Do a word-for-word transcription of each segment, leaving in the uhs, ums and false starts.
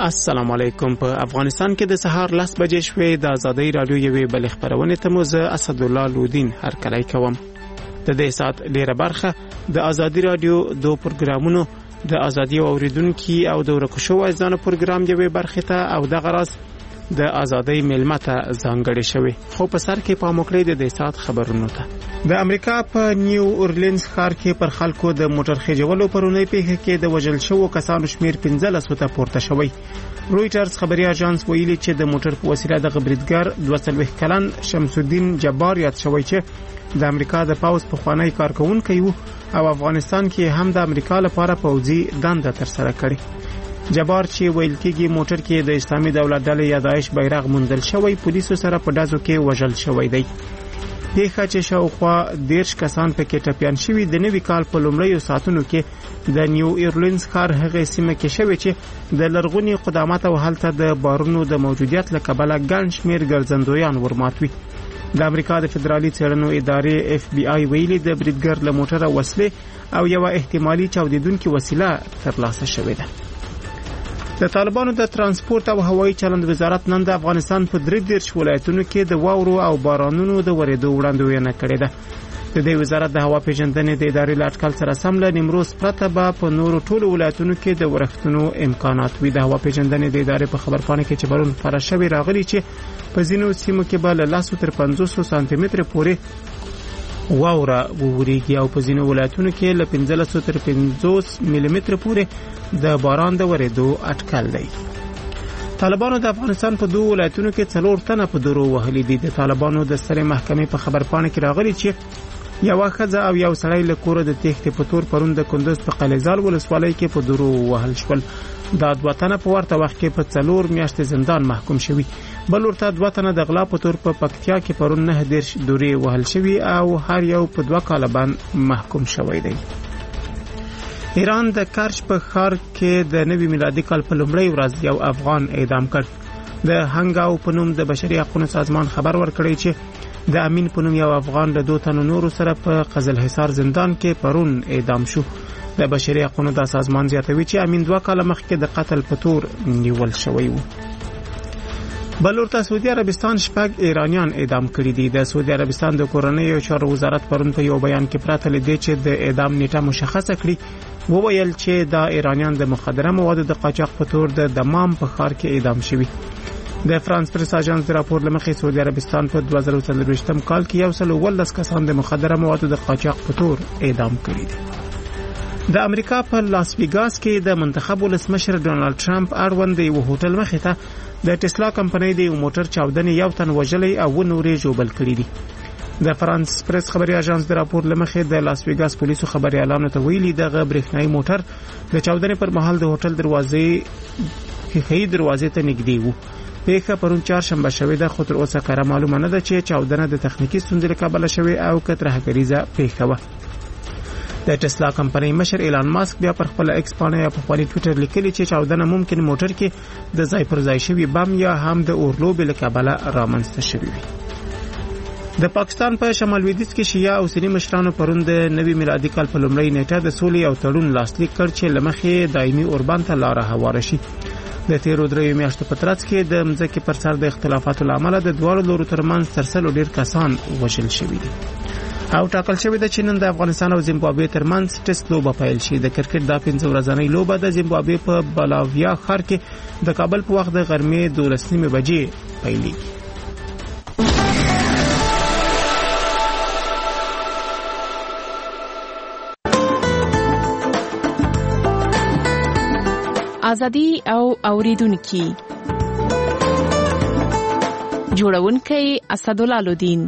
السلام علیکم. په افغانستان کې د سهار لس بجې شوې. د ازادي رادیو یوې بل خبرونه ته مو زه اسدالله لودین هرکلی کوم. د دې سات ډیره برخه د ازادي رادیو دو پروګرامونو د ازادي اوریدونکو او د ورکشو ځانو پروګرام یوې برخه ته او د غرض د ازادي ملمته ځانګړې شوی. خو په سر کې پام وکړئ د دې سات خبرونو ته. د امریکا په نیو اورلینز ښار کې پر خلکو د موټر خېجولو پرونی پیښه کې د وژل شوو کسانو شمیر پنځلس ته پورته شوی. رويټرز خبري اژانس ویلي چې د موټر په وسیله د غبرګګر دوه څلوېښت کلن شمس الدین جبار یاد شوی چې د امریکا د پاوز په خوانی کارکونکو یو او افغانستان کې هم د امریکا لپاره پوځي دنده تر سره کړې. جبار چې ویل کېږي موټر کې د اسلامي دولت ډلې یا داعش بیرغ موندل شوی پولیسو سره په دازو کې وژل شوی دی. پیښه چې شاوخوا دیرش کسان پکې ټپيان شوي د نوي کال په لومړیو ساعتونو کې د نیو اورلینز ښار هغه سیمه کې شوی چې د لرغونی قدامت او هلته د بارونو د موجودیت له کبله ګڼ شمېر ګرځندویان ورماتوي. د امریکا د فدرالي څېړنو ادارې اف بي آی ویلي د بریدګر له موټره وسلې او یو احتمالي چاودیدونکو وسیله ترلاسه شوې ده. د طالبانو د ترانسپورت او هوایي چلند وزارت نن د افغانستان په درې دیرش ولایتونو کې د واورو او بارانونو د ورېدو وړاندوینه کړې ده. د دې وزارت د هوا پیژندنې د ادارې لاټکل سره سم له نیمروز پرته به په نورو ټولو ولایتونو کې د ورښتونو امکانات وي. د هوا پیژندنې د ادارې په خبرپاڼه کې چې پرون خپاره شوې راغلي چې په ځینو سیمو کې به له لس تر پنځوس سانتي متره پورې واوره ووريږي او په ځینو ولایتونو کې له پنځلس تر پنځوس ملي متره پورې د باران د ورېدو اټکل دی. طالبانو د افغانستان په دوه ولایتونو کې څلور تنه په درو وهلي دي. د طالبانو د سترې محکمې په خبرپاڼه کې راغلي چې یو ښځه او یو سړی له کوره د تېښتې په تور پرون د کندوز په قلیزال ولسوالۍ کې په درو وهل شول. دا دوه تنه په ورته وخت کې په څلور میاشتې زندان محکوم شوي. بل ورته دوه تنه د غلا په تور په پکتیا کې پرون نه دیرش دورې وهل شوي او هر یو په دوه کاله باندې محکوم شوی دی. ایران د کرچ په ښار کې د نوي میلادي کال په لومړۍ ورځ یو افغان اعدام کړ. د هنګاو په نوم د بشري حقوقو سازمان خبر ورکړی چې د امین په نوم یو افغان له دوه تنو نورو سره په قزل حصار زندان کې پرون اعدام شو. د بشري حقوقو د سازمان زیاتوي چې امین دوه کاله مخکې د قتل په تور نیول شوی و. بل ورته سعودي عربستان شپږ ایرانیان اعدام کړي دي. د سعودي عربستان د کورنۍ چارو وزارت پرون په یو بیان کې پراته لیدي چې د اعدام نیټه مشخصه کړي. وویل چې دا ایرانیان د مخدره موادو د قاچاق په تور د دمام په ښار کې اعدام شوي. د فرانس پریس اژانس د راپور لمخې سعودي عربستان په دوه زره څلرویشتم کال کې یو سل ولس کسان د مخدره موادو د قاچاق په تور اعدام کړي دي. د امریکا په لاس ویګاس کې د منتخب ولسمشر ډونالد ټرمپ اړوند یو هوټل مخې ته د ټسلا کمپنۍ د یو موټر چاودنې یو تن وژلې او نورې ژوبل کړي دي. د فرانس پریس خبري اژانس د راپور لمخې د لاس ویګاس پولیسو خبري اعلان ته ویلي دغه برېښنايي موټر د چاودنې پر مهال د هوټل دروازې خېخي دروازې ته نږدې وو. پیښه پرون چهارشنبه شوې ده خو تر اوسه کره معلومه نه ده چې چاودنه د تخنیکی ستونزې له کبله شوې او که ترهګریزه پیښه وه. د ټسلا کمپنۍ مشر ایلان ماسک بیا پر خپل ایکس باندې یا په خپل ټوئیټر لیکلي چې چاودنه ممکن موټر کې د ځای پر ځای شوی بم یا هم د اورلوب له کبله رامنځته شوی وي. د پاکستان په شمال لویدیځ کې شیعه او سنی مشرانو پرون د نوي میلادي کال په لومړۍ نیټه د سولې او تړون لاسلیک کړ چې لمخې دایمي اوربان ته لار هواره شي. د تیرو درې میاشتو په ترڅ کې د مځکې پر سر د اختلافاتو لامل د دوه لورو ترمنځ ترسلو ډیر کسان وژل شوي دي. او ټاکل شوی د چې نن د افغانستان او زیمبابوې ترمنځ ټیسټ لوبه پیل شي. د کرکټ د پنځه ورځنۍ لوبه د زیمبابوې په بلاویا ښار کې د کابل په وخت د غرمې دولس نیمې بجې پیلېږي. ازادي او اوریدونکو جوړونکي اسدالله لودین.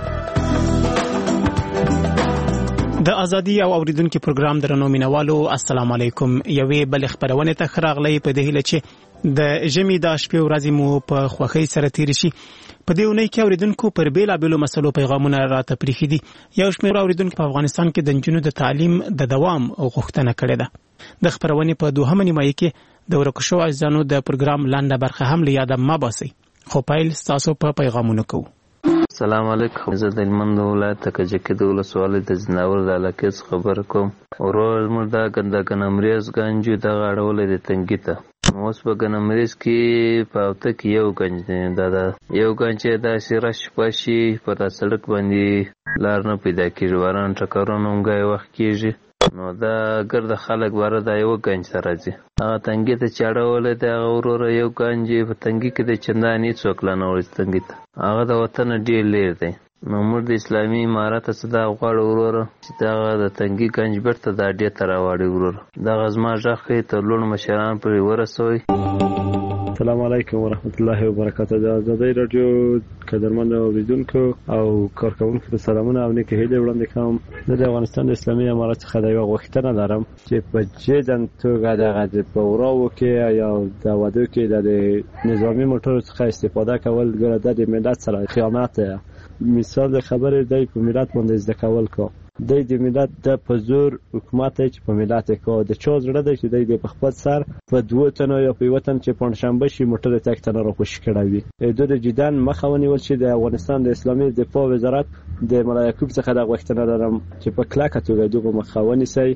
د ازادي او اوریدونکو پروګرام درنو مینوالو السلام علیکم. یوې بل خبرونه ته خراغلی په دې هله چې د ژمي د شپې ورځې مو په خوښۍ سره تیر شي. په دې ونې کې اوریدونکو پر بیل بیلو مسلو پیغامونه راته پریخي دي. یو شمېر اوریدونکو په افغانستان کې د نجونو د تعلیم د دوام غوښتنه کړې ده. د خبرونه په دوهمه نیمایي کې د ورکشو اجزانو د پروګرام لاندې برخه هم لیاده ما باسي. خو پایل تاسو په پیغامونو کو. السلام علیکم. زه د هلمند ولایت کجکي د ولسوالۍ د ځناور د علاقې څخه خبره کوم. ورور زموږ دا ګندګن امریز ګنجو دغه اړولی د تنګي ته اوس په ګنمریز کې په هفته کې یو ګنج دی. دا دا یو ګنج چې داسې رش پاشي په دا سړک باندې لار نه پیدا کېږي، باران ټکرونه هم ګای وخت کېږي، نو دا ګرده خلک باره دا یو ګنج ته راځي. هغه تنګي ته چې اړولی دی هغه وروره یو ګنج په تنګي کې د چندان هېڅوک لا نه وړي تنګي ته، هغه د وطنه ډېر لېر دی. نو موږ د اسلامي امارت څه دا غواړو وروره چې دغه د تنګي ګنج بېرته دا اډې ته راواړي وروره. دغه زما غږ ښایي تر لوړ مشران پورې ورسوئ. السلام علیکم ورحمت الله وبرکاته. د ازادۍ راډیو قدرمن اوریدونکو او کارکوونکو ته سلامونه او نیکې هیلې وړاندې کوم. زه د افغانستان د اسلامي امارت څخه د یوه غوښتنه لرم چې په جدن توګه دغه په وراو کې یا د ودو کې د نظامي موټرو څخه استفاده کول ګوره د ملت سره خیانت دی. مثال د خبرې دی په ملت باندې زده کول کو دی د ملت د په زور حکومت دی چې په ملت کو د چا زړه دی چې دی په خپل سر په دوه تنو یا په یو تن چې پنځشنبه شي موټر تک تن راخوشي کړی وي. دوی د جدن مخه ونیول چې د افغانستان د اسلامي دفاع وزارت د ملا یعقوب څخه د غوښتنه لرم چې په کلکه توګه دغه مخه ونیسي.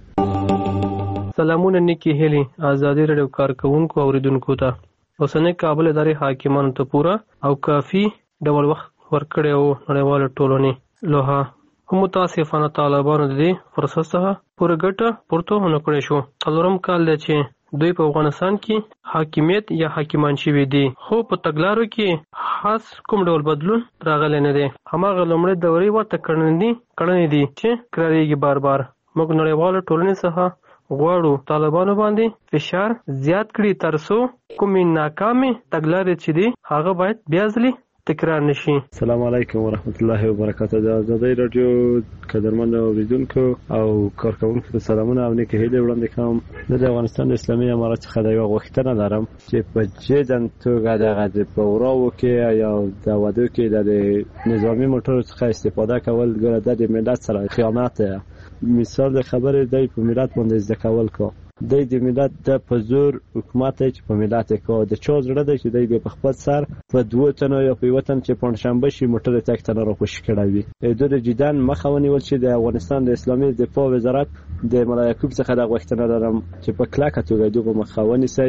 سلامونه نیکی هیلي ازادي راډیو کارکوونکو اوریدونکو ته. اوسنۍ کابل ادارې حاکمانو ته پوره او کافي ډول وخت ورکړی او نړیواله ټولنې لوها هم متاسفانه طالبانو د دې فرصت څخه پوره ګټه پورته ونه کړی شو. څلورم کال دی چې دوی په افغانستان کې حاکمیت یا حاکمان شوي دي، خو په تګلارو کې خاص کوم ډول بدلون راغلی نه دی. هماغه لومړۍ دورې ورته کړنې دي چې کرارېږي بار بار. موږ نړیواله ټولنې څخه غواړو طالبانو باندې فشار زیات کړي تر څو کومې ناکامې تګلارې چې دي هغه باید بیا ځلې تکرار نشي. السلام علیکم ورحمت الله وبرکاته. د ازادۍ راډیو قدرمن اوریدونکو او کارکوونکو ته سلامونه او نیکې هیلې وړاندې کوم. زه د افغانستان د اسلامي امارت څخه د یوه غوښتنه لرم چې په جدن توګه دغه په وراو کې یا د ودو کې د نظامي موټرو څخه استفاده کول ګوره د ملت سره خیانت دی. مثال د خبرې دی په ملت باندې زده کول کو دی د ملت د په زور حکومت دی چې په ملت کو د چا زړه دی چې دی په خپل سر په دوه تنو یا په یو تن چې پنځشنبه شي موټر تک تن راخوشي کړی وي. دوی د جدن مخه ونیول چې د افغانستان د اسلامي دفاع وزارت د ملا یعقوب څخه د غوښتنه لرم چې په کلکه توګه دغه مخه ونیسي.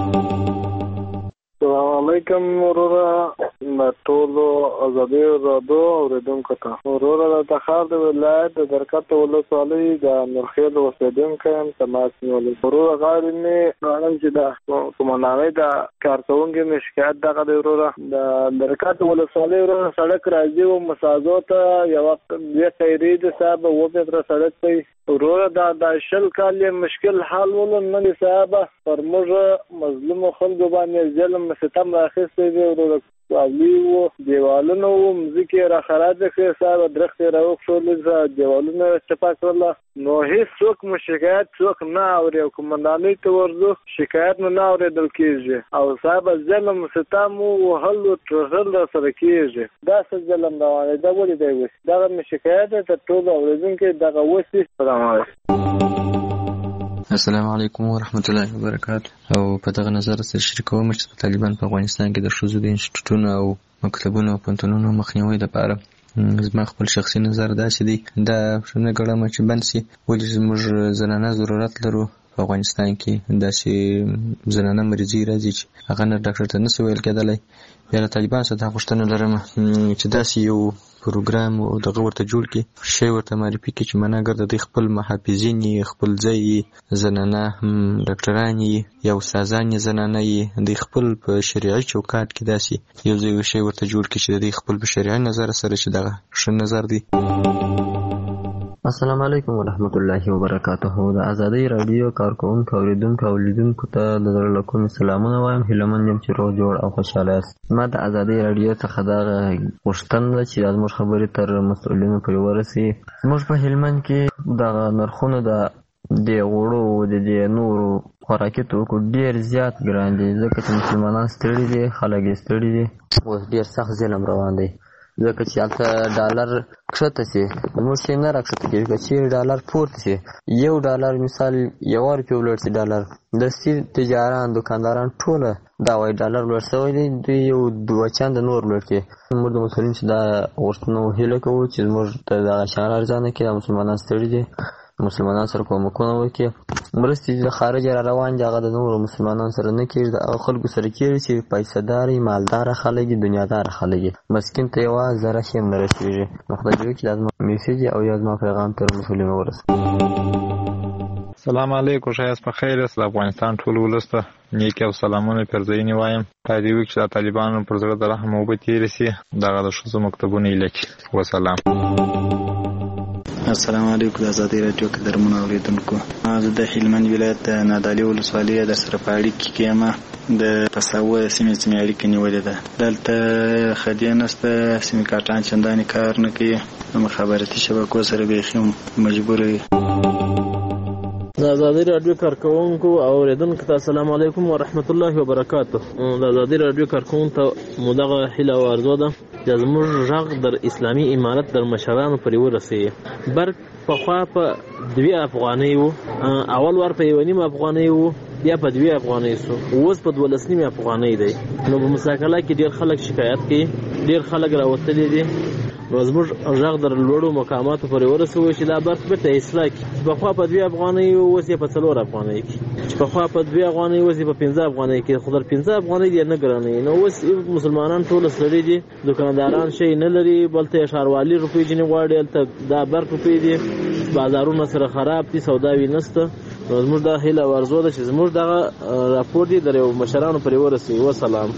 السلام علیکم وروره د ټولو ازادۍ راډیو اوریدونکو ته. وروره د تخار د ولایت د درکته ولسوالۍ د نورخیل اوسېدونکی یم. تماس نیولی وروره غواړم مې غواړم چې د قومندانۍ د کارکوونکي مې شکایت دغه دی وروره د درکته ولسوالۍ وروره سړک راځي و مسازو ته یوه دوې قیرې دي صاحب اووه متره سړک دی وروره. دا د شل کال یې مشکل حل ولو نه دی صاحب. پر موږ مظلومو خلکو باندې ظلم ستم راخیستی دی وروره. اولی وو دیوالونه وو مځکې را خرابې کړې صاحب، درختې را وکښولې دیوالونه چپا کړله. نو هېڅ څوک مو شکایت څوک نه اوري او قومندانۍ ته ورځو شکایت مو نه اورېدل کېږي او صاحب ظلم ستم وهل ټرغل را سره کېږي. دا څه ظلم روان دی؟ دا ولې دی وسي؟ دغه مې شکایت دی تر ټولو اورېدونکي دغه وسي. سلام علیکم. السلام علیکم ورحمت الله وبرکاته. او په دغه نظر سره شریکوم چې طالبان په افغانستان کې د ښځو د انسټیټوټونو او مکتبونو او پوهنتونونو مخنیوي لپاره زما خپل شخصي نظر داسې دی دا نه ګڼم چې بند سي. ولې زموږ زنانه ضرورت لرو په افغانستان کې داسې زنانه مریضي راځي چې هغه نه ډاکټر ته نسي ویل کېدلی. بیا له طالبان څخه دا غوښتنه لرم چې داسې یو پروګرام او دغه ورته جوړ کړي، شی ورته معرفي کړي چې معناګر د دوی خپل محافظین یې، خپل ځای یې، زنانه ډاکټران یې یا استادان یې زنانه یې، دوی خپل په شریعي چوکاټ کې داسې یو ځای یو شی ورته جوړ کړي چې د دوی خپل په شریعي نظر سره چې دغه ښه نظر دی. السلام علیکم ورحمت الله وبرکاته. د ازادۍ راډیو کارکوونکو اوریدونکو او لیدونکو ته د زړه له کومې سلامونه وایم. هیله مند یم چې روغ جوړ او خوشحاله یاست. ما د ازادۍ راډیو څخه دغه غوښتنه ده چې زموږ خبرې تر مسؤلینو پورې ورسي. زموږ په هلمند کې دغه نرخونه د دې غوړو د دې نورو خوراکي توکو ډېر زیات ګران دي، ځکه چې مسلمانان ستړي دي، خلک یې ستړي دي. اوس ډېر سخت ظلم روان دی، ځکه چې هلته ډالر کښته شي زموږ شی نه راکښته کېږي. که چیرې ډالر پورته شي، یو ډالر مثال یوه روپۍ ولوړ شي ډالر، دستي تجاران دوکانداران ټوله دا وایي ډالر لوړ شوی دی، دوی یو دوه چنده نور لوړ کړي. موږ د مسؤلین چې دا غوښتنه هیله کوو چې زموږ ته دغه شیان ارزانه کړي. دا مسلمانان ستړي دي، مسلمانان سره کومکونه وکړي مرستې د خارج را روان دي هغه د نورو مسلمانانو سره نه کېږي، د خلکو سره کېږي چې پیسه داري مالداره خلک دي، دنیادار خلک دي، مسکین ته یوه ذره شی هم نه رسېږي. نو خدای دې وکړي دا زما میسیج او یا زما پیغام تر مسؤلینو ورسوي. سلام علیکم، ښایست په خیر است. د افغانستان ټول ولس ته نیکې او سلامونه پرځینې وایم. خدای دې وکړي چې د طالبانو پر زړه د رحم اوبه تېرې سي، دغه د ښځو مکتبونه یې لکي. وسلام. السلام علیکم. د ازادۍ راډیو قدرمنو اوریدونکو، زه د هلمند ولایت د نادعلي ولسوالۍ در سره په اړیکه کې یم. د پساوه سیمې سیمې اړیکه نیولې ده. دلته خدیه نسته، سیمې کاټان چندانې کار نه کوي، مخابراتي شبکو سره بیخي مجبور وي. د ازادۍ راډیو کارکوونکو او اوریدونکو ته السلام علیکم ورحمت الله وبرکاته. د ازادۍ راډیو کارکوونکو ته مو دغه هیله او ارزو ده چې زموږ غږ در اسلامي امارت در مشرانو پورې ورسوي. برق پخوا په دوې افغانۍ و، اول وار په یوه نیم افغانۍ و، بیا په دوې افغانۍ سو، اوس په دولس نیمې افغانۍ دی. نو په مساکله کې ډېر خلک شکایت کوي، ډېر خلک راوتلي دي. نو زموږ غږ در لوړو مقاماتو پورې ورسوي چې دا برق بېرته اصلاح کړي، چې پخوا په دوې افغانۍ و اوس یې په څلور افغانۍ کې، چې پخوا په دوې افغانۍ اوس یې په پنځه افغانۍ کې. خو در پنځه افغانۍ ډېر نه ګرانوي. نو اوس مسلمانان ټول ستړي دي، دوکانداران شی نه لري، بلته یې ښاروالي روپۍ ځینې غواړي، هلته دا برق روپۍ دي، بازارونه سره خراب دي، سوداوي نشته. نو زموږ دا هیله او ارزو ده چې زموږ دغه راپور دي در یو مشرانو پورې ورسوي. وسلام.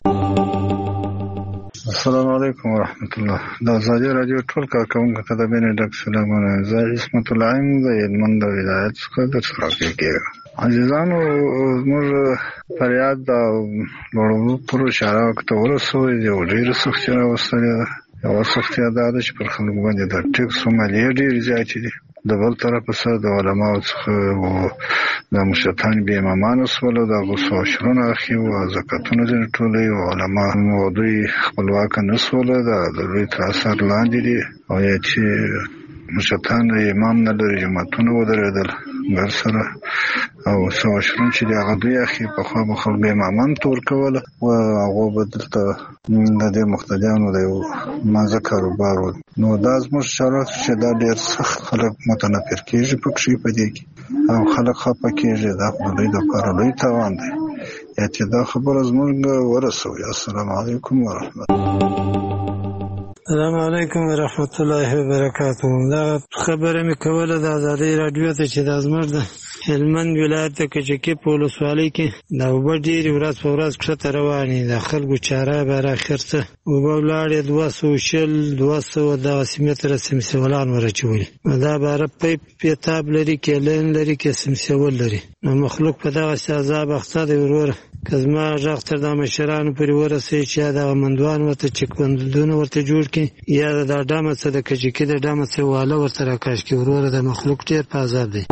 السلام علیکم ورحمت الله. د ازادۍ راډیو ټول کارکوونکو ته د مینې ډک سلامونه. زه عصمت الله یم د هلمند ولایت څخه درسره راغږیږم. عزیزانو، زموږ فریاد د لوړو پرو اشاره ته ورسوي. یو ډېره سختي راوستلې ده. یوه سختي دا ده چې پر خلکو باندې د ټکس مالیې ډېرې زیاتې دي. د بل طرفه څخه د علماو څخه د مشرتان بې امامانو سوله، د هغو څو عشرونه اخي و، زکاتونه ځینې ټولوي، او علما او دوی خپلواکه نه سوله، د دوی تر اثر لاندې دي. او یا چې مشرتان امام نه لري، جماعتونه ودرېدل ګر سره، او څو عشرون چې د هغه دوی اخي پخوا به خلکو امامان ته ورکوله، و هغو به دلته د دې مقتدیانو د یو مازه کاروبار و. نو دا زموږ شرایط چې دا ډېر سخت خلک متنفر کېږي پکښې په دې کې، او خلک خفه کېږي. دا خو د دوی دپاره لوی تاوان دی. یا چې دا خبره زموږ ورسوي. السلام علیکم ورحمت الله. السلام علیکم ورحمت الله وبرکاته. دا خبره مې کوله د ازادۍ راډیو ته چې دا زموږ د هلمند ولایت د کجکي په ولسوالۍ کې دا اوبه ډېرې ورځ په ورځ کښته روانې، د خلکو چاره بر اخر څه اوبه ولاړې دوه سوه شل دوه سوه دغسې متره سمسولان ور اچولي. دا باره پیپ پیتاب لري، کیلین لري، کې سمسول لري. نو مخلوق په دغسې عذاب اخته دی. وروره که زما غږ تر دا مشرانو پورې ورسوي چې یا دغه مندوان ورته چکبندونه ورته جوړ کړي، یا د دا ډمه څه د کجکي د ډمه څه واله ورته راکاش کړي. وروره د مخلوق ډېر په عذاب دی.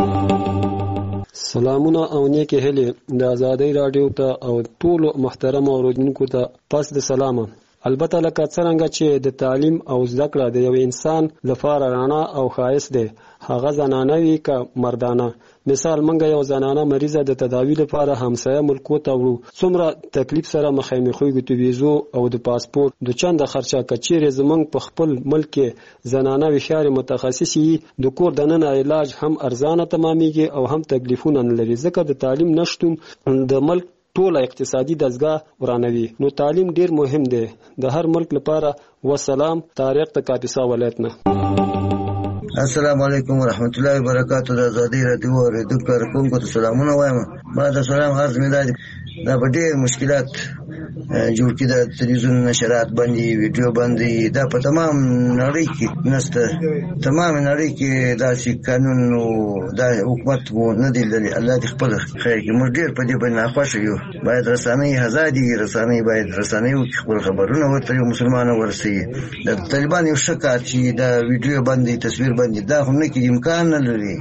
سلامونه او نیکې هیلې د ازادۍ راډیو ته او ټولو محترمو اوریدونکو ته پس د سلامه. البته لکه څرنګه چې د تعلیم او زده کړه د یو انسان لپاره رڼا او ښایست دی، هغه زنانه وي که مردانه. مثال منګه یو زنانه مریضه د تداوی لپاره همسایه ملکو ته وړو، څومره تکلیف سره مخامخ کېږو. د ویزو او د پاسپورت د چنده خرچه کچېرې زمونږ په خپل ملک کې زنانه وشارې متخصصي د کور دننه علاج هم ارزانه تمامېږي او هم تکلیفونه نه لري، ځکه د تعلیم نشتون د ملک ټوله اقتصادي دستګاه ورانوي. نو تعلیم ډیر مهم دی د هر ملک لپاره. وسلام. طارق د کاپیسا ولایت نه. السلام علیکم ورحمت الله وبرکاته. د ازادۍ راډیو اوریدونکو کارکوونکو ته سلامونه وایم. بعد سلام عرض مې دا دا په ډېر مشکلات جوړ کړي. د تلویزیون نشرات باندې ویډیو باندې دا په تمام نړۍ کې نشته. تمام نړۍ کې داسې قانون او دا حکومت وو نه دی لري. الله دې خپل خیر کړي. موږ ډېر په دې باندې ناخوښه یو. باید رسنۍ ازادي وي، رسنۍ باید رسنۍ وکړي، خپل خبرونه ورته یو مسلمان ورسوي. د طالبان یو ښه کار چې دا ویډیو باندې تصویر باندې دا خو نه کې امکان نه لري.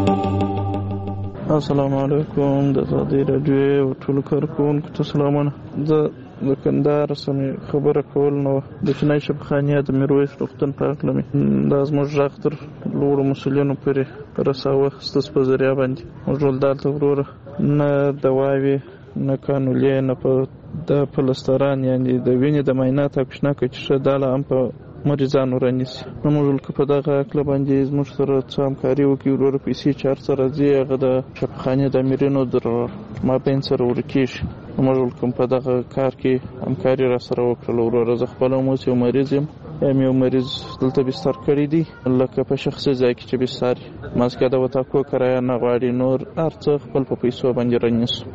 السلام علیکم. د ازادۍ راډیو او ټولو کارکوونکو ته سلامونه. زه د کندهار سمې خبره کول نه وه. د چینی شبخانیه د میرویس روغتون په هکله مې دا زموږ غږ تر لوړو مسؤلینو پورې رساوه ستاسو په ذریعه باندې. موږ ول دلته وروره نه دواوې نه کانولې نه په د پلستران یعنې د وینې د معاینات او کشنه که چې ښه دا لا هم په مریضانو رانیسي. نو موږ که په دغه عقله باندې زموږ سره څه همکاري وکړي وروره پیسې چې هر څه راځي هغه د شفاخانې د امیرینو در مابین سره ورکېږي. موږ کوم په دغه کار کې همکاري را سره وکړله وروره. زه خپله هم اوس یو مریض یم یم یو مریض دلته بستر کړی دی لکه په شخصي ځای کې چې بستر ماسکه د وتاکو کرایه نه غواړي نور هر څه خپل په پیسو باندې رانیسو.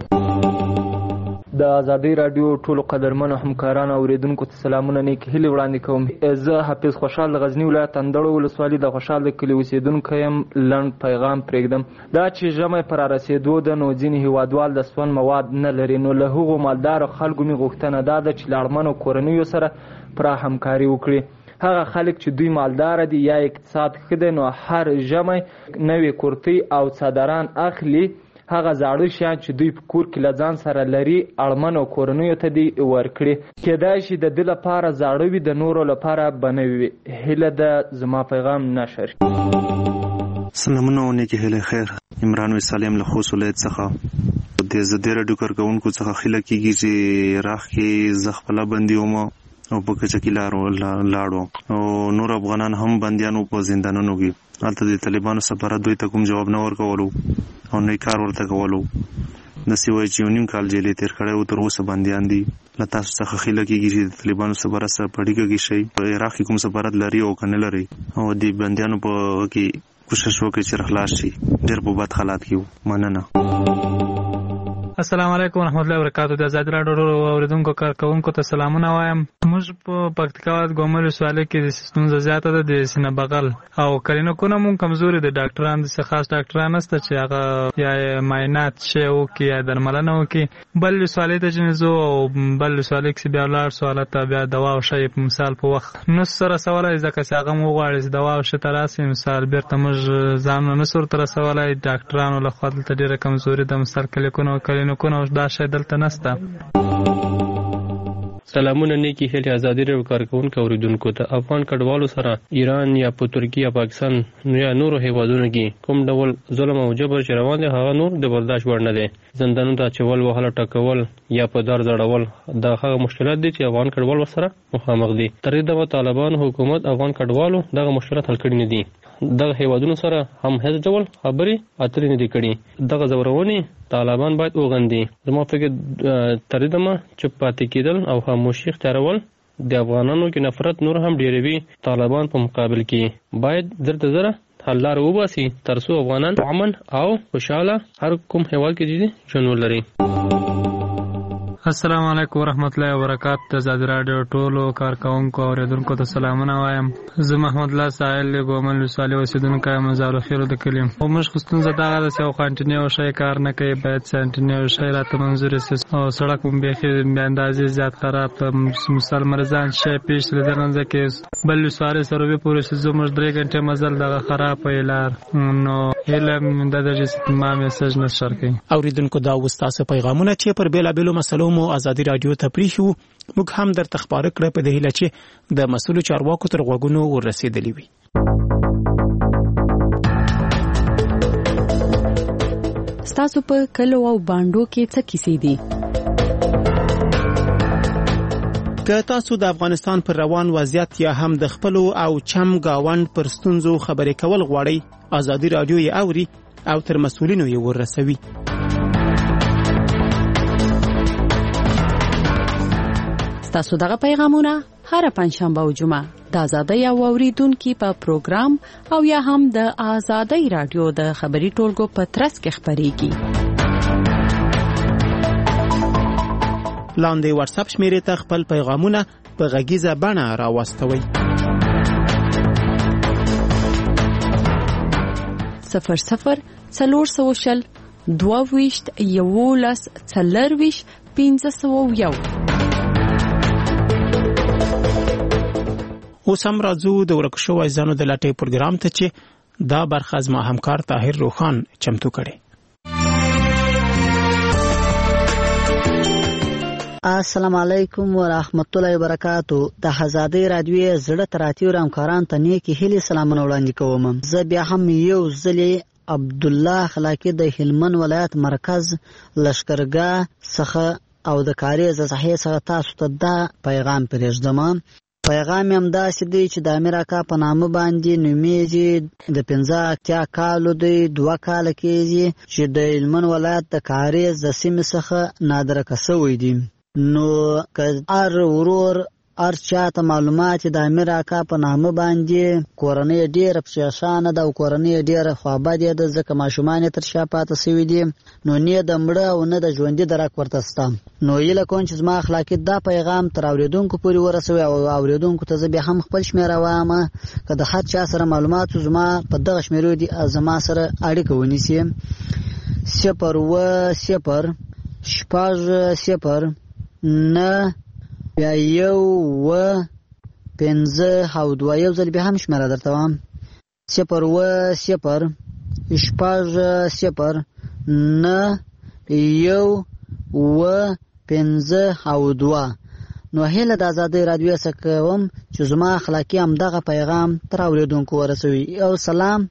د ازادۍ رادیو ټولو قدرمنو همکارانو اوریدونکو ته سلامونه نیک هیلې وړاندې کوم. زه حافظ خوشحال د غزني ولایت اندړو ولسوالي د خوشحال د کلي اوسېدونکی یم. لنډ پیغام پرېږدم. دا چې ژمی پر رارسېدو ده نو ځینې هیوادوال د سون مواد نه لري، نو له هغو مالدارو خلکو مې غوښتنه دا ده چې له اړمنو کورنیو سره پوره همکاري وکړي. هغه خلک چې دوی مالدار دي یا اقتصاد ښه دی نو هر ژمی نوې کورتۍ او څادران اخلي. هغه زاړه شیان چې دوی په کور کې له ځان سره لري اړمنو کورنیو ته دې ورکړي. کیدای شي د ده لپاره زاړه وي د نورو لپاره به نوي وي. هیله ده زما پیغام نشر. سلامونه او نیکې هیلې خیر. عمران وسالم له خوست ولایت څخه د ازادۍ راډیو کارکوونکو څخه خیله کېږي چې راخ کې زه خپله بندي وم او په کچه کې لاړو او نور افغانان هم بندیانو په زندانونو کې. هلته د طالبانو سفارت دوی ته کوم جواب نه ورکولو او نه کار ورته کولو. داسې وایي چې یو نیم کال جیل یې تېر کړی و، تر اوسه بندیان دي. له تاسو څخه خیله کېږي چې د طالبانو سفارت سره په اړیکه کې شئ. په عراق کې کوم سفارت لري او که نه لري او د بندیانو په کې کوشش وکړئ چې خلاص شي. ډېر په بد حالات کې وو. مننه. السلام علیکم ورحمت الله وبرکاتہ. د ازادۍ راډیو اوریدونکو کارکوونکو ته سلامونه وایم. موږ په پکتیکا ولایت ګومل ولسوالۍ کې د ستونزه زیاته ده د سینه بغل او کلینیکونه مونږ کمزوري دي. ډاکټران داسې خاص ډاکټران نشته چې هغه یا معاینات شی وکړي یا درملنه وکړي. بل ولسوالۍ ته چې ځو او بل ولسوالۍ کې بیا ولاړ سو هلته بیا دوا او شی په مثال په وخت نسو سره رسولی، ځکه چې هغه مو غواړي چې دوا او شی ته راسي مثال بېرته موږ ځانونه نسو ورته رسولی. ډاکټرانو له خوا دلته ډېره کمزوري ده. مثال کلینیکونه او کلینیکونه دا شی دلته نشته. سلامونه نیکی هیلې ازادۍ راډیو کارکوونکو اوریدونکو ته. افغان کډوالو سره ایران یا په ترکیه یا پاکستان یا نورو هیوادونو کې کوم ډول ظلم او جبر چې روان دی هغه نور د برداشت وړ نه دی. زندانونو ته اچول، وهل، ټکول یا په دار ځړول دا هغه مشکلات دي چې افغان کډوال ورسره مخامخ دي. تر دې دمه طالبان حکومت افغان کډوالو دغه مشکلات حل کړي نه دي. دغه هیوادونو سره هم هیڅ ډول خبرې اترې نه دي کړي. دغه ځورونې طالبان باید وغندي. زما فکر تر دې دمه چوپ پاتې کېدل او خاموشي اختیارول د افغانانو کې نفرت نور هم ډېروي. طالبان په مقابل کې باید زر تر زره حل لاره وباسي تر څو افغانان امن او خوشحاله هر کوم هیواد کې ژوند ولري. السلام علیکم ورحمت الله وبرکاتہ. د ازادۍ راډیو ټولو کارکوونکو اوریدونکو ته سلامونه وایم. زه محمد الله ساحل ګومل ولسوالۍ اوسېدونکی یم. زارو خیرو د کلي. خو موږ خو ستونزه دغه ده چې یو کانټینیو شی کار نه کوي. باید سانټینیو شی راته منظور شي او سړک هم بیخي بې اندازې زیات خراب ده. مثال مرزان شی پیش له دغه ځای کې بل ولسوالۍ سروبي پورې چې زموږ درې ګنټې مزل دغه خراب وي لار. نو هیله مې ده چې ما میسج نشر کوي. اوریدونکو دا اوس تاسو پیغامونه چې پر بېلابېلو مسلو مو ازادۍ راډیو ته پریښو موږ هم درته خبره کړه په دې هیله چې د مسؤلو چارواکو تر غوږونو ورسېدلې وي. ستاسو په کلو او باندو کې څه کیسې دي؟ که تاسو د افغانستان پر روان وضعیت یا هم د خپلو او چم گاوند پر ستونزو خبرې کول غواړئ ازادۍ راډیو یې اوري او تر مسؤلینو یې ورسوي. تاسو دغه پیغامونه هر پنځشنبه او جمعه د ازادۍ او اوریدونکو په پروګرام او یا هم د ازادۍ راډیو د خبري ټولګو په ترڅ کې خبريږي. لاندې واتس اپ شمیرې ته خپل پیغامونه په غږیزه بڼه راوستوئ. صفر صفر څلور سوه شل دوه ویشت یولس څلرویشت پنځه سوه یو. اوس هم راځو د ورک شوو ځانو د لټۍ پروګرام ته چې دا برخه زما همکار طاهر روخان چمتو کړي. السلام علیکم ورحمت الله وبرکاتہ. د ازادۍ راډیو زړه تراتیو همکاران ته نیکی هیلې سلامونه وړاندې کوم. زه بیا هم یو ځلې عبدالله خلاقی د هلمند ولایت مرکز لشکرګاه څخه او د کاریز صحیح څخه تاسو ته دا پیغام پرېږدم پیغام هم داسې دی چې د امیر اکا په نامه باندې نومیږي. د پنځه اتیا کالو دی، دوه کاله کېږي چې د هلمند ولایت د کاریز د سیمې څخه نادرکه سوی دی. نو که هر ورور هر چاته معلومات د امیر اکا په نامه باندې کورنۍ ډېره پریشانه ده او کورنۍ ډېره خوابدې ده، ځکه ماشومان یې تر شا پاته سوي دي، نو نه د مړه او نه د ژوندي درک ورته شته. نو هیله کوم چې زما اخلاقي دا پیغام تر اورېدونکو پورې ورسوي او اورېدونکو ته زه بیا هم خپل شمېره وایم، که د هر چا سره معلومات زما په دغه شمېرو دي زما سره اړیکه ونیسي. صفر اوه صفر شپږ صفر نه بیا یو اوه پنځه او دوه، یو ځل بیا هم شمېره درته وایم، صفر اوه صفر شپږ صفر نه یو اوه پنځه او دوه. نو هیله د ازادۍ راډیو څخه کوم چې زما اخلاقي همدغه پیغام تر اورېدونکو ورسوي. او سلام.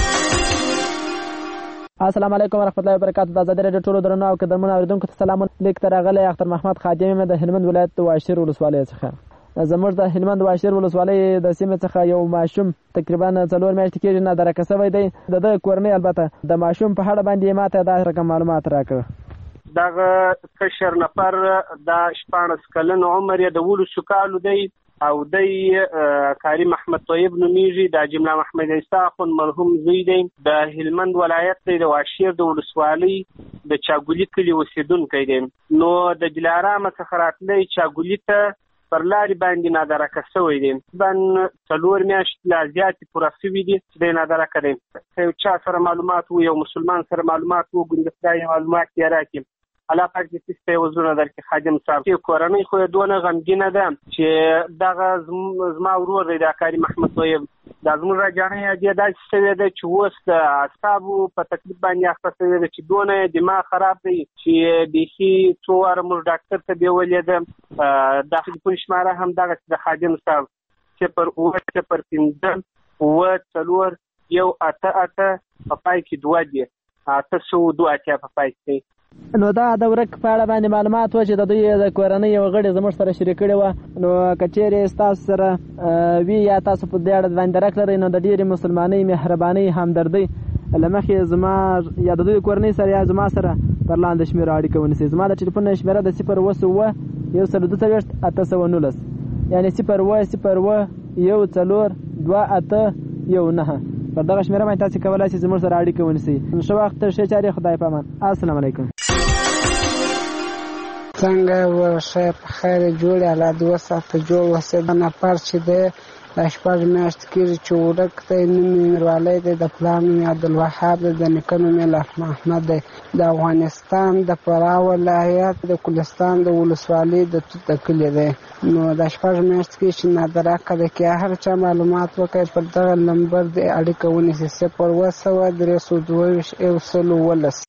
السلام علیکم ورحمۃ اللہ وبرکاتہ. د ازادۍ راډیو ټولو درنو او قدرمنو اورېدونکو ته سلام. لیک ته راغلی اختر محمد خادم د هلمند ولایت د واشیر ولسوالۍ څخه. زموږ د هلمند واشیر ولسوالۍ د سیمې څخه یو ماشوم تقریبا څلور میاشتې کېږي نادرکه سوی دی. د ده کورنۍ البته د ماشوم په اړه باندې ماته دا رقم معلومات راکړه. دغه کشر نفر د شپاړس کلن عمر یې د ولسو کالو دی او دی کاری محمد طیب نومیږي، د جمله محمد عیسی خون مرحوم زوی دی، د هلمند ولایت دی، د واشیر د ولسوالۍ د چاګولي کلي اوسېدونکی دی. نو د دلارام څخه راتلی چاګولي ته پر لارې باندې نادرکه سوی دی. تقریبا څلور میاشتې لا زیاتې پوره سوي دي چې دی نادرکه دی. که یو چا سره معلومات و، یو مسلمان سره معلومات و، ګوندې خدای معلومات یې راکړي. الله پاک دې سیسته یې وزرونه درکړي. خادم صاحب چې کورنۍ خو یې دونه غمګینه ده چې دغه زما ورور دی د کاري محمد طیب، دا زموږ راجانۍ یې داسې شوې ده چې اوس د اعصابو په تکلیف باندې اخته شوې ده چې دونه یې دماغ خراب دی چې بیخي څو واره موږ ډاکټر ته بیولې ده. د ټلیفون شماره هم دغسې د خادم صاحب صفر اوه صفر پنځه اوه څلور یو اته اته په پای کې دوه دي، اته سوه دوه اتیا په پای کې. نو دا د ورک په اړه باندې معلومات و چې د دوی د کورنۍ یو غړي زموږ سره شریک کړي وه. نو که چېرې ستاسو سره وي یا تاسو په دې اړه باندې درک لرئ نو د ډېرې مسلمانۍ، مهربانۍ، همدردۍ له مخې زما یا د دوی کورنۍ سره یا زما سره پر لاندې شمېرو اړیکه ونیسئ. زما د ټلیفون شمېره د صفر اوه اووه یو سل دوه څلوېښت اته سوه نولس، یعنې صفر اوه صفر اوه یو څلور دوه اته یو نهه. پر دغه شمېره باندې تاسې کولی شئ زموږ سره اړیکه ونیسئ. ښه وخت، ښې چارې، خدای په امان. السلام علیکم. څنګه ورشه په خیر جوړ الله دوه ساعته جوړ وسه د نفر چې دی د شپږ میاشتې کېږي چې ورک دی. نوم یې میروالی دی، د پلار نوم یې عبدالوهاب دی، د نیکه نوم یې لاف محمد دی. د افغانستان د فراه ولایت د کلستان د ولسوالۍ د توت کلي دی. نو د شپږ میاشتې کېږي چې نادرکه دی. که هر چا معلومات وکړي پر دغه نمبر د اړیکه ونیسي، صفر اوه سوه درې سوه دوه ویشت یو سل اوولس.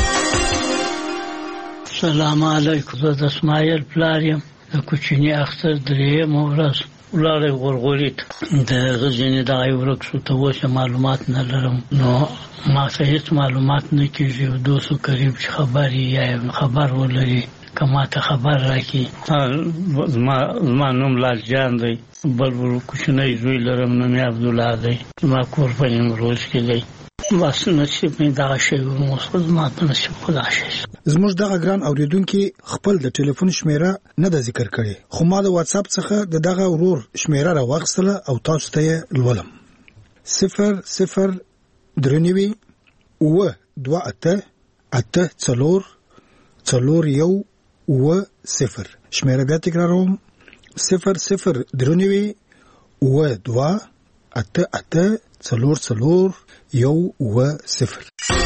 سلام علیکم. زه د اسماعیل پلار یم. د کوچني اختر درېیمه ورځ ولاړی غورغوري ته د غزني دغه یې ورک شو. ته اوس معلومات نه لرم، نو ما ته هېڅ معلومات نه کېږي. دوست و قریب چې خبر یې یا خبر ولري که ما ته خبر راکړي. زما نوم لال جان دی، بل ورو کوچنی زوی لرم نوم یې عبدالله دی. زما کور په نیمروز کې دی. بس نصیب مې دغه شی و، زما په نصیب خدا شی. زموږ دغه ګران اوریدونکي خپل د ټلیفون شمیره نه ده ذکر کړې، خو ما د واتس اپ څخه د دغه ورور شمیره راواخیستله او تاسو ته یې لولم. صفر صفر درې نوي اوه دوه اته اته څلور څلور یو اوه صفر. شمیره بیا تکراروم، صفر صفر درې نوي اوه دوه اته اته څلور څلور یو اوه صفر.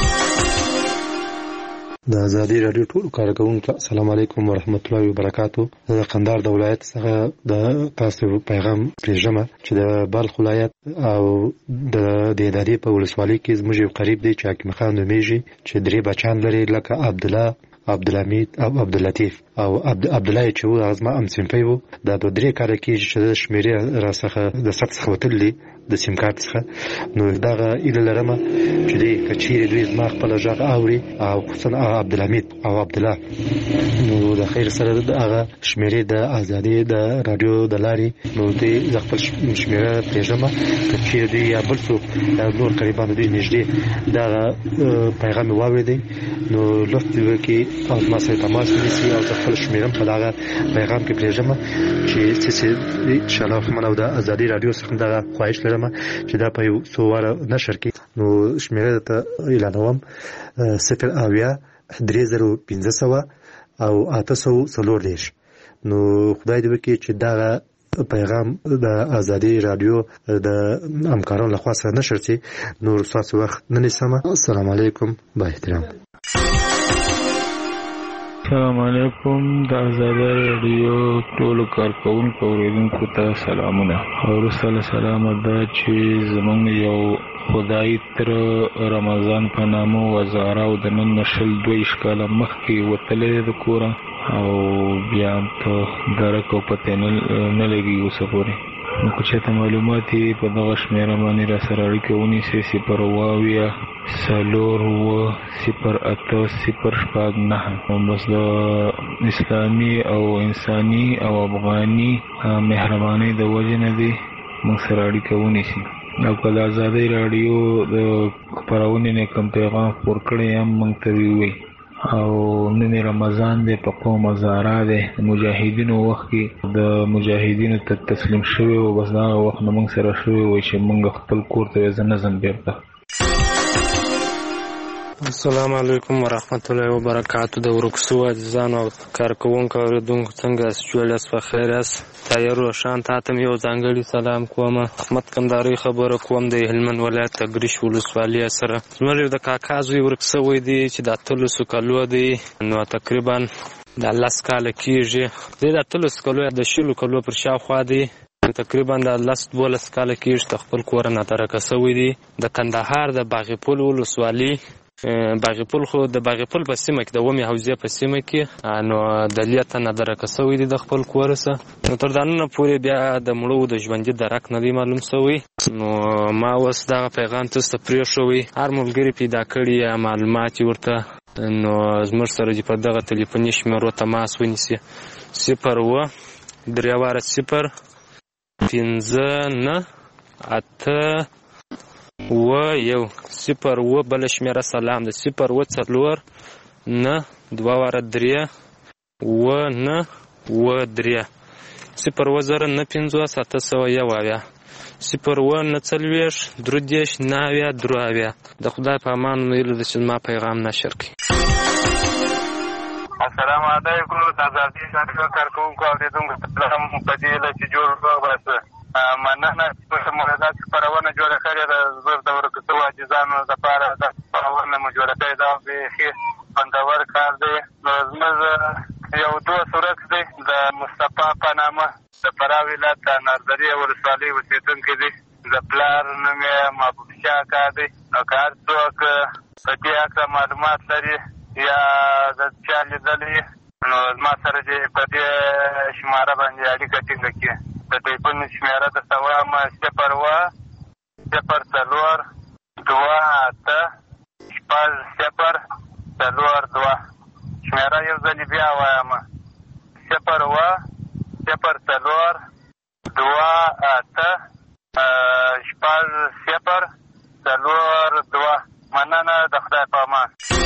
د ازادي راډیو ټول کارکونکو السلام علیکم ورحمت الله وبرکاتو. د قندهار د ولایت څخه د تاسو پیغام پېژنم چې د بلخ ولایت او د ادارې په ولسوالۍ کې زموږ یو قریب دی چې حکیم خان نومیږي چې درې بچان لري لکه عبدالله، عبدالحمید او عبداللطیف او عبدالله چې و زما ام صنفي و. دا دوه درې کاله کېږي چې د شمیرې را څخه د سټ څخه وتلي د سیم کارت څخه. نو دغه ایله لرمه چې دوی که چیرې دوی زما خپله غږ اوري او خصوصا عبدالحمید او عبدالله نو د خیر سره هغه شمېرې د ازادي د رادیو د لارې نو دوی زه خپل شمېره پرېږدم که چیرې دوی یا بل څوک نور قریبان دوی نږدې دغه پیغام یې واورېدی نو لطف دې وکړي او زما سره تماس ونیسي او زه خپل شمېره په دغه پیغام کې پرېږدم چې څه څه انشاءالله رحمن او د ازادي رادیو څخه دغه خواهش لرم چې دا په یو څو واره نشر کړي. نو شمېره درته اعلانوم صفر اویا درې زره پنځه سوه او اته سوه څلور دېرش. نو خدای دې وکړي چې دغه پیغام د ازادي رادیو د همکارانو لخوا سره نشر شي. نور ستاسو وخت نه نیسم. السلام علیکم با احترام. السلام علیکم. د ازادي رادیو ټولو کارکوونکو اوریدونکو ته سلامونه. وروسته له سلامه دا چې زمونږ یو خدای تر رمضان په نامه وزاره او د نن شل دویشت کاله مخکې وتلی د کوره او بیا په درک او پته نه لګي اوسه پورې. نو که چېرته معلومات یې په دغه شمېره باندې را سره اړیکه ونیسئ صفر اوه اویا څلور اوه صفر اته صفر شپږ نهه. بس د اسلامي او انساني او افغاني مهربانۍ د وجې نه دې موږ سره اړیکه ونیسي. او که د ازادۍ راډیو د خپرونې نه کوم پیغام خپور کړی هم موږ ته ووایي. او نن رمضان دی په قوم هزاره دی د مجاهدینو وخت کې د مجاهدینو ته تسلیم شوی و بس دغه وخت نه موږ سره شوی وای چې موږ خپل کور ته زه نه ځم بیرته. السلام علیکم ورحمت الله وبرکاتو. د ورکسو عزیزانو او کارکوونکو اوریدونکو څنګه یاست؟ جوړ یاست؟ په خیر یاست؟ طاهر روشان ته ته یو ځانګړي سلام کوم. احمد کندهاري خبره کوم د هلمند ولایت تګریش ولسوالۍ سره. زموږ د کاکا زوی ورکسوی دی چې د اتلسو کالو دی نو تقریبا د لس کاله کېږي. دی د اتلسو کالو د شلو کالو پر شاوخوا دی تقریبا د لس دولس کاله کېږي د خپل کور نه ترکه سوی دی. د کندهار د باغپل ولسوالۍ باغپل خو د باغپل په سیمه کې د ومې حوزې په سیمه کې نو د لیته نه درکه سوی دی د خپل کور څخه. نو تر دا نن پورې بیا د مړو د ژوندي درک نه دی معلوم سوی. نو ما اوس دغه پیغام تاسو ته پرېښوی. هر ملګري پیدا کړي یا معلومات ورته نو زموږ سره چې په دغه تلیفوني شمېرو تماس ونیسي صفر اوه درې واره صفر پنځه نه اته اوه یو صفر اوه بله شمېره سلام ده صفر اوه څلور نه دوه واره درې اوه نه اوه درې صفر اوه زره نه پنځوس اته سوه یو اویا صفر اوه نه څلوېښت درې دېرش نه اویا درې اویا. د خدای په امان ویلو ده چې زما پیغام نشر کړي. السلام علیکم. د ازادي راډیو کارکوونکو اورېدونکو سلام په دې هیله چې جوړ روغ باسه. مننه چې موږ دا خپرونه جوړه کړې ده. زه د ورکسو عاجزانو لپاره دا خپرونه مو جوړه کړې ده. بیخي خوندور کار دی. نو زموږ یو دوست ورک دی د مصطفی په نامه د فراه ولایت د نردرې ولسوالۍ اوسېدونکی دی. د پلار نوم یې محبوب شاه کار دی. نو که هر څوک په دې هکله معلومات لري یا د چا لیدلی نو زما سره چې په دې شماره باندې اړیکه ټینګه کړي. د ټلیفون شمېره درته وایم صفر اوه صفر څلور دوه اته شپږ صفر څلور دوه. شمېره یو ځلې بیا وایم صفر اوه صفر څلور دوه اته شپږ صفر څلور دوه. مننه. د خدای په امان.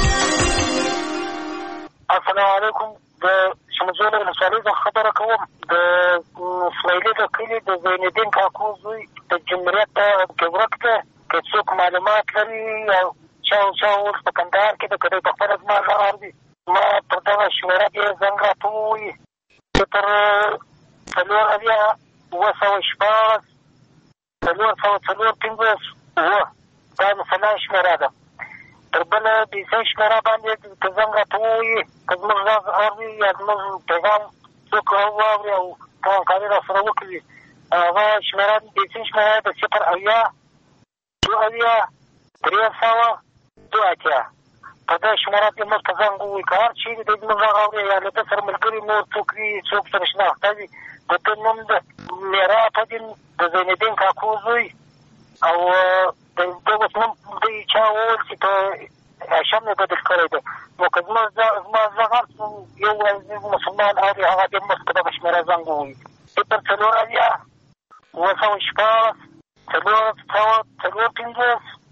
السلام علیکم. د شمجوله ولسوالۍ څخه خبره کوم. د اسماعیلي د کلي د زینالدین کاکو زوی د جمهوریت کې ورک دی. که څوک معلومات لري او چا چا اوس په کندهار کې د که دی په خپله زما غږ اوري ما پر دغه شمېره کې زنګ راته ووایي صفر څلور اویا اوه سوه شپاړس څلور سوه څلور پنځوس اوه. دا مثلا شمېره ده. تر بله بیسۍ شمېره باندې که زنګ راته ووایي که زموږ غږ اوري یا زموږ پیغام څوک واوري او همکاري را سره وکړي هغه شمېره بیسۍ شمېره د صفر اویا دوه اویا درې سوه دوه اتیا. په دې شمېره کې موږ ته زنګ ووایي. که هر چېرې دی زموږ غږ اوري یا له ده سره ملګري نور څوک وي څوک سره شناخته وي د ده نوم د میرا په دین د زینالدین کاکو زوی او د اوس نوم دوی چا وویل چې په هاشم یې بدل کړی دی. نو که زما زما زغم یو مسلمان اوري هغه بیا مخکې دغه شمېره زنګ ووایي صفر څلور اویا اووه سوه شپاړس څلور سوه څلور پنځوس